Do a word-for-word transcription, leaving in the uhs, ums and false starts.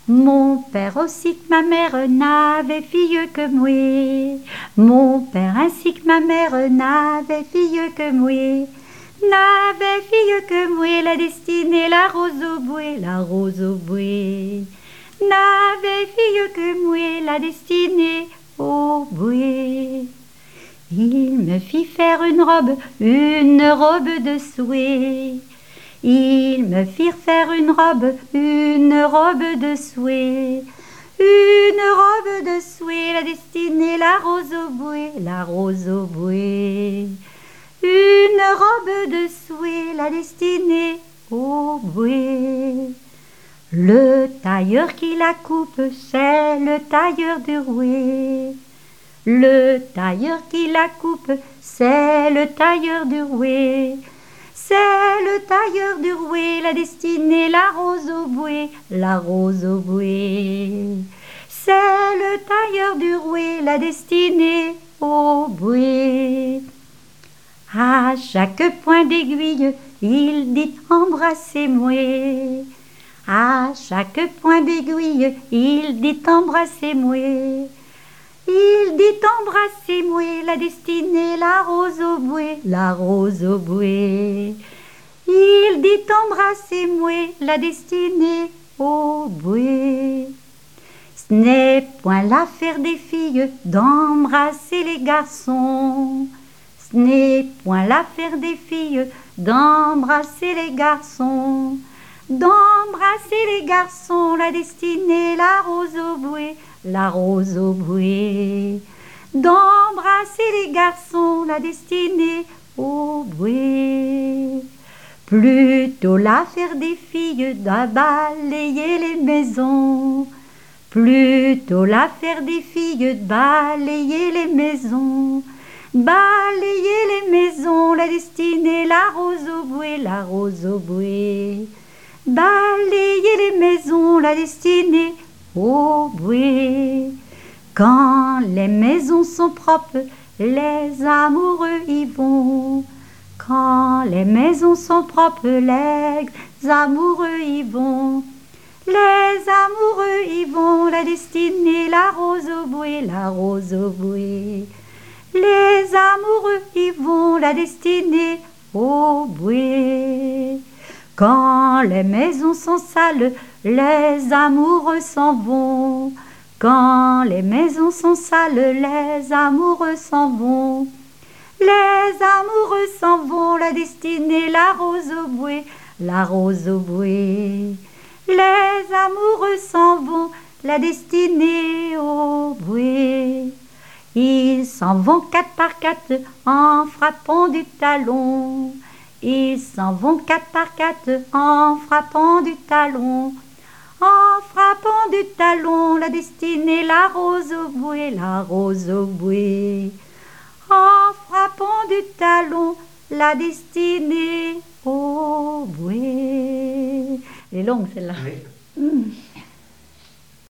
Mon père aussi que ma mère n'avait fille que moi. Mon père ainsi que ma mère n'avait fille que moi. N'avait fille que moi, la destinée, la rose au bouet, la rose au bouet. N'avait fille que moi, la destinée au bouet. Il me fit faire une robe, une robe de souhait. Ils me firent faire une robe, une robe de souhait. Une robe de souhait, la destinée, la rose au bouet, la rose au bouet. Une robe de souhait, la destinée au bouet. Le tailleur qui la coupe, c'est le tailleur du rouet. Le tailleur qui la coupe, c'est le tailleur du rouet. C'est le tailleur du rouet, la destinée, la rose au bouet, la rose au bouet. C'est le tailleur du rouet, la destinée au bouet. À chaque point d'aiguille, il dit embrassez-moi. À chaque point d'aiguille, il dit embrassez-moi. Il dit embrassez-moi, la destinée, la rose au bouet, la rose au bouet. Il dit embrassez-moi, la destinée au bouet. Ce n'est point l'affaire des filles d'embrasser les garçons. Ce n'est point l'affaire des filles d'embrasser les garçons. D'embrasser les garçons, la destinée, la rose au bouet, la rose au bouet. D'embrasser les garçons, la destinée au bouet. Plutôt l'affaire des filles de balayer les maisons. Plutôt l'affaire des filles de balayer les maisons. Balayer les maisons, la destinée, la rose au bouet, la rose au bouet. Balayer les maisons, la destinée au bouet. Quand les maisons sont propres, les amoureux y vont. Quand les maisons sont propres, les amoureux y vont. Les amoureux y vont, la destinée, la rose au bouet, la rose au bouet. Les amoureux y vont, la destinée au bouet. Quand les maisons sont sales, les amoureux s'en vont. Quand les maisons sont sales, les amoureux s'en vont. Les amoureux s'en vont, la destinée, la rose au bouet, la rose au bouet. Les amoureux s'en vont, la destinée au bouet. Ils s'en vont quatre par quatre en frappant du talon. Ils s'en vont quatre par quatre en frappant du talon. En frappant du talon, la destinée, la rose au bouet, la rose au bouet. En frappant du talon, la destinée au bouet. Elle est longue celle-là. Oui. Mmh.